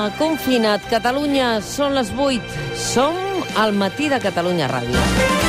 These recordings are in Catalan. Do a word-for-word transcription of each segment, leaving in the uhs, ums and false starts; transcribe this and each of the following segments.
confinat. Catalunya, són les vuit. Som al matí de Catalunya Ràdio.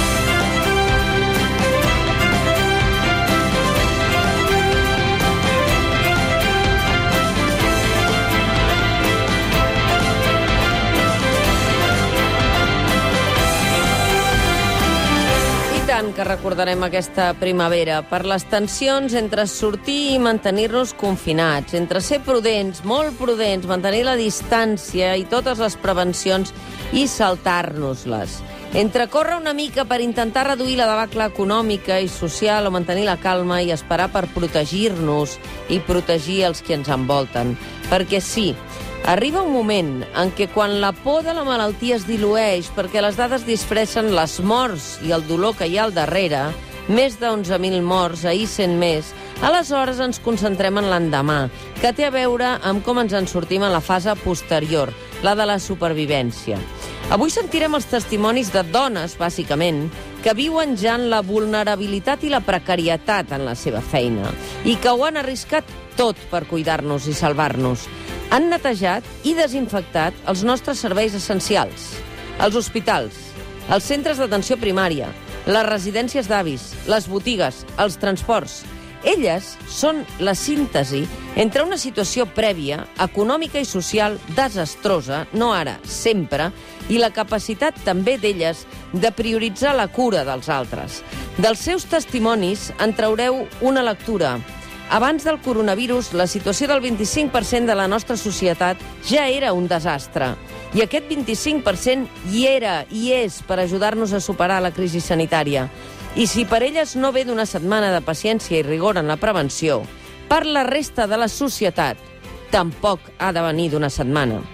Que recordarem aquesta primavera per les tensions entre sortir i mantenir-nos confinats, entre ser prudents, molt prudents, mantenir la distància i totes les prevencions i saltar-nos-les, entre córrer una mica per intentar reduir la debacle econòmica i social o mantenir la calma i esperar per protegir-nos i protegir els que ens envolten. Perquè sí, arriba un moment en què quan la por de la malaltia es dilueix perquè les dades disfressen les morts i el dolor que hi ha al darrere, més d'onze mil morts, ahir cent més, aleshores ens concentrem en l'endemà, que té a veure amb com ens en sortim en la fase posterior, la de la supervivència. Avui sentirem els testimonis de dones, bàsicament, que viuen ja en la vulnerabilitat i la precarietat en la seva feina i que ho han arriscat tot per cuidar-nos i salvar-nos. Han netejat i desinfectat els nostres serveis essencials, els hospitals, els centres d'atenció primària, les residències d'avis, les botigues, els transports. Elles són la síntesi entre una situació prèvia, econòmica i social desastrosa, no ara, sempre, i la capacitat també d'elles de prioritzar la cura dels altres. Dels seus testimonis en traureu una lectura. Abans del coronavirus, la situació del vint-i-cinc per cent de la nostra societat ja era un desastre. I aquest vint-i-cinc per cent hi era i és per ajudar-nos a superar la crisi sanitària. I si per elles no ve d'una setmana de paciència i rigor en la prevenció, per la resta de la societat tampoc ha de venir d'una setmana.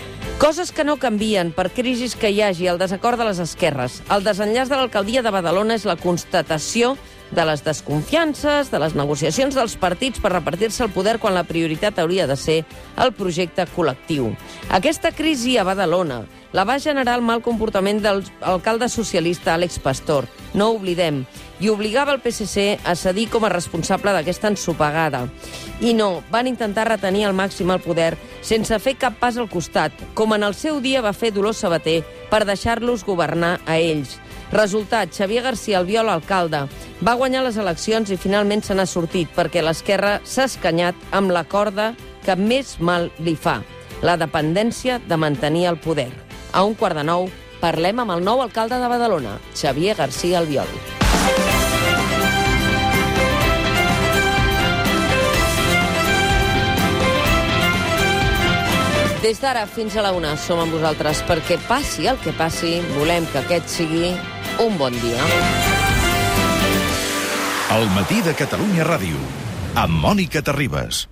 Coses que no canvien per crisis que hi hagi, el desacord de les esquerres. El desenllaç de l'alcaldia de Badalona és la constatació de les desconfiances, de les negociacions dels partits per repartir-se el poder quan la prioritat hauria de ser el projecte col·lectiu. Aquesta crisi a Badalona la va generar el mal comportament del alcalde socialista Àlex Pastor, no ho oblidem, i obligava el P S C a cedir com a responsable d'aquesta ensopegada. I no, van intentar retenir al màxim el poder sense fer cap pas al costat, com en el seu dia va fer Dolors Sabater per deixar-los governar a ells. Resultat, Xavier García Albiol, alcalde, va guanyar les eleccions i finalment se n'ha sortit perquè l'esquerra s'ha escanyat amb la corda que més mal li fa, la dependència de mantenir el poder. A un quart de nou parlem amb el nou alcalde de Badalona, Xavier García Albiol. Des d'ara fins a la una som amb vosaltres perquè passi el que passi, volem que aquest sigui un bon dia. El matí de Catalunya Ràdio, amb Mònica Terribas.